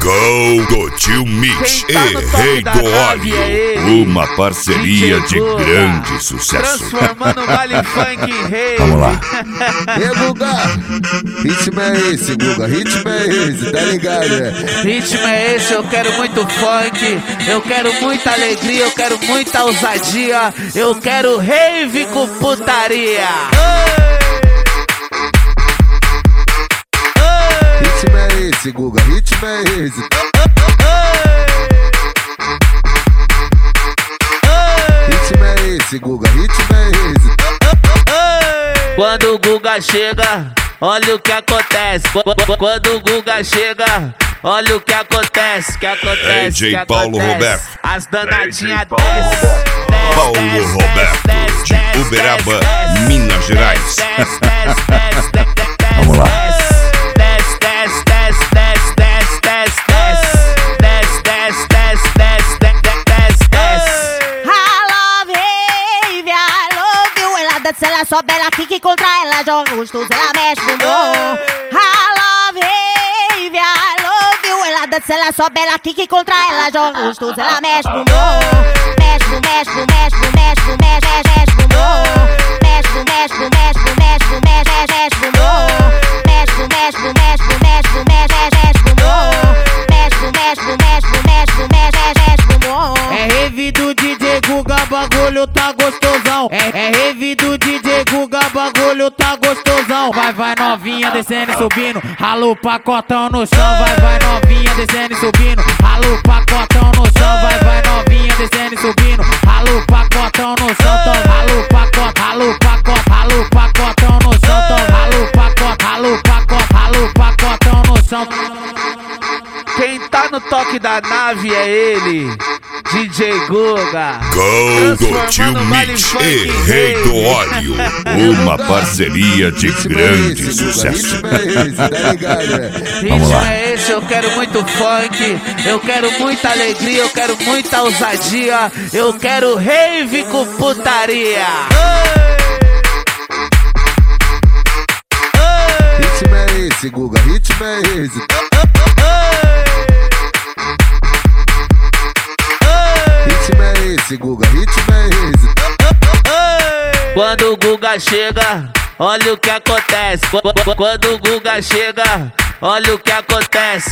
Gol do Tio Mix e Rei do Óleo. Uma parceria de grande sucesso. Transformando o baile funk em rei. Vamos lá. E Guga, ritmo é esse, Guga, ritmo é esse, tá ligado, né? Ritmo é esse, eu quero muito funk, eu quero muita alegria, eu quero muita ousadia, eu quero rave com putaria. Ritmo é esse, Guga, ritmo é esse. Ritmo é esse, Guga, ritmo é esse. Quando o Guga chega, olha o que acontece. Quando o Guga chega, olha o que acontece. DJ Paulo Roberto. As danadinhas desce. Paulo Roberto de Uberaba, Minas Gerais. Vamos lá. Se ela sobe, ela fica e contra ela joga gostoso, ela mexe no bom. I love rave, I love you. Ela dança, ela sobe, ela fica e contra ela joga gostoso, ela mexe no bom. Mexe no, mexe no, mexe no, mexe no, mexe no bom. Mexe no, mexe no, mexe no, mexe no, mexe no bom. Mexe no, mexe no, mexe no, mexe no, mexe no bom. Mexe no, mexe no, mexe no, mexe no, mexe no bom. É rave do DJ Guga, bagulho tá gostosão. É rave do DJ Guga, bagulho tá gostosão. Vai novinha descendo e subindo, rala o pacotão no chão. Vai novinha descendo e subindo, rala o pacotão no chão. Vai novinha descendo e subindo, rala o pacotão no chão. Então rala o pacote, rala o pacote, rala o pacotão no chão. Então rala o pacote, rala o pacote, rala o pacotão no chão. Quem tá no toque da nave é ele, DJ Guga. Gol do Tio Mix e Rei do Óleo. Uma parceria de grande sucesso. Ritmo é esse, tá ligado, né? Vamos lá. Ritmo é esse, eu quero muito funk, eu quero muita alegria, eu quero muita ousadia, eu quero rave com putaria. Ritmo é esse, Guga, ritmo é esse. Ritmo é esse, Guga, ritmo é esse. Quando o Guga chega, olha o que acontece. Quando o Guga chega, olha o que acontece.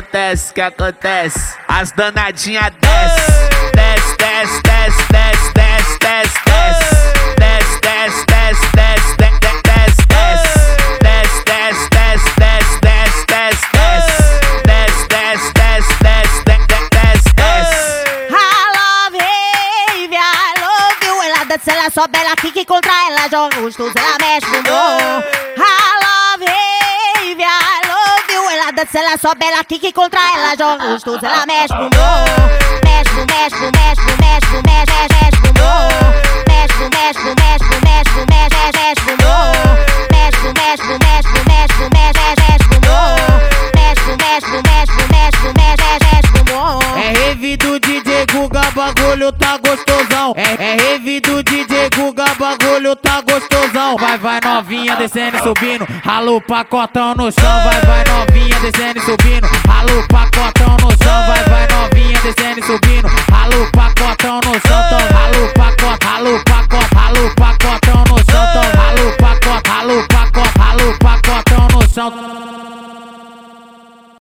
As danadinhas desce. Desce, desce, desce, desce, desce, desce, desce. Desce, desce, desce, desce, desce, desce, desce. Desce, desce, desce, desce, desce, desce, desce. Desce, desce, desce, desce, desce, desce. I love rave, I love you. Ela dança, ela sobe, ela fica e contra ela joga gostoso, ela mexe no bom. I love rave, I love you. Ela dança, ela sobe, ela fica e contra ela joga gostoso, ela mexe no bom. Mexe no, mexe no, mexe no, mexe no, mexe no bom. Mexe no, mexe no, mexe no, mexe no, mexe no bom. Mexe no, mexe no, mexe no, mexe no, mexe no bom. Mexe no, mexe no, mexe no, mexe no, mexe no bom. É rave do DJ Guga, bagulho tá gostosão. É rave do DJ Guga, bagulho tá gostosão. Vai novinha descendo e subindo, rala o pacotão no chão. Vai novinha descendo e subindo, rala o pacotão no chão. Vai novinha descendo e subindo.